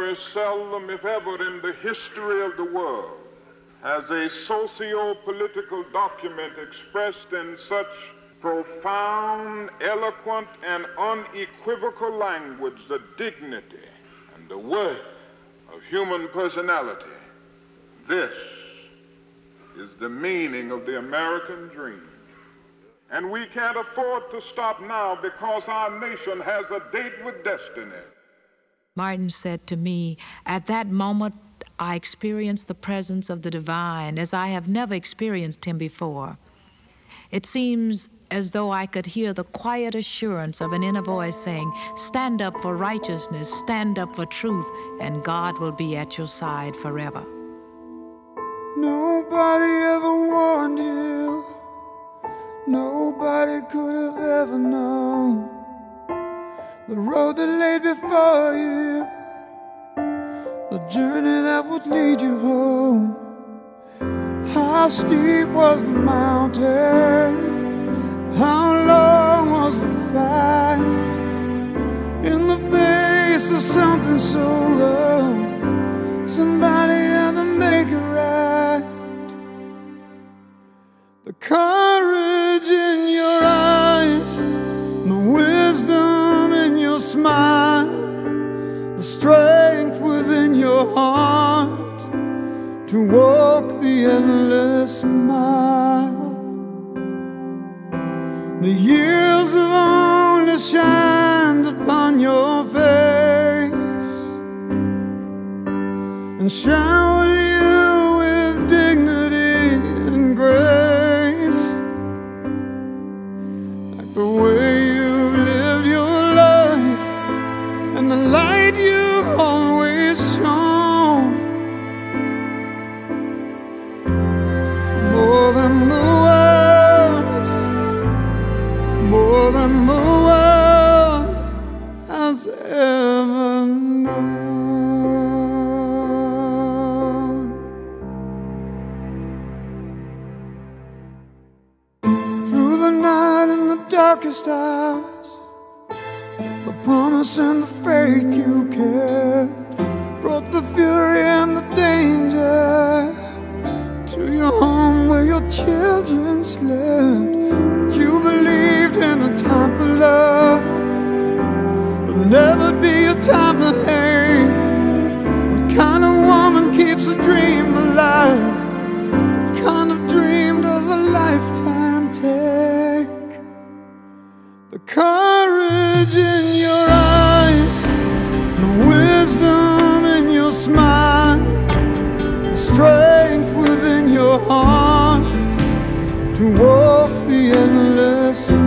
very seldom, if ever, in the history of the world has a socio-political document expressed in such profound, eloquent, and unequivocal language the dignity and the worth of human personality. This is the meaning of the American dream. And we can't afford to stop now because our nation has a date with destiny. Martin said to me, at that moment, I experienced the presence of the divine as I have never experienced him before. It seems as though I could hear the quiet assurance of an inner voice saying, stand up for righteousness, stand up for truth, and God will be at your side forever. Nobody ever warned you. Nobody could have ever known the road that lay before you, the journey that would lead you home. How steep was the mountain? How long was the fight? In the face of something so wrong, somebody had to make it right. The courage in your eyes, the wisdom in your smile, the strength within your heart to walk the endless mile. The years have only shined upon your face and showered you with dignity and grace, like the way you lived your life and the light you always shone. More than the world, more than the world has ever known. Through the night and the darkest hours, the promise and the faith you kept brought the fury and the danger to your home where your children slept. But you believed in a time for love, but never be a time for hate. What kind of woman keeps a dream alive? What kind of dream does a lifetime take? The courage in your eyes, the wisdom in your smile, the strength within your heart to walk the endless